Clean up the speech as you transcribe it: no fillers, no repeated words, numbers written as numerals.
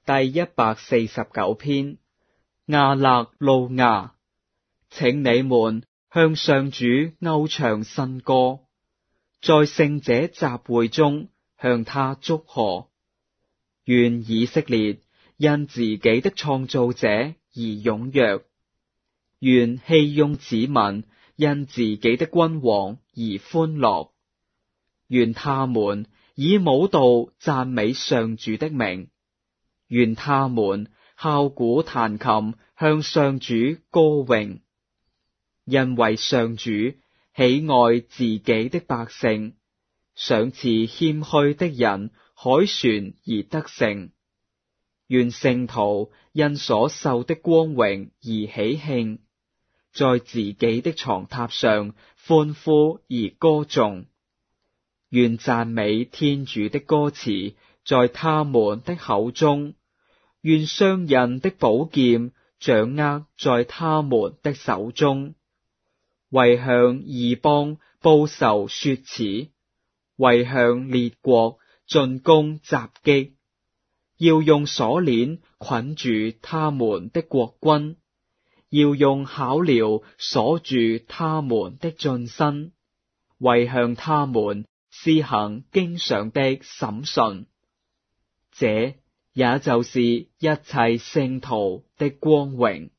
第149篇，亞肋路亞，請你們向上主謳唱新歌，在聖者集會中向他祝賀。願以色列因自己的創造者而踴躍，願熙雍子民因自己的君王而歡樂，願他們以舞蹈讚美上主的名，願他們敲鼓彈琴向上主歌詠，因為上主喜愛自己的百姓，賞賜謙虛的人凱旋而得勝。願聖徒因所受的光榮而喜慶，在自己的床榻上歡呼而歌頌。願讚美天主的歌詞在他們的口中，願商人的寶劍掌握在他們的手中，為向異邦報仇雪恥，為向列國進攻襲擊，要用鎖鏈捆住他們的國君，要用巧鐐鎖住他們的進身，為向他們施行經常的審訊。這也就是一切聖徒的光榮。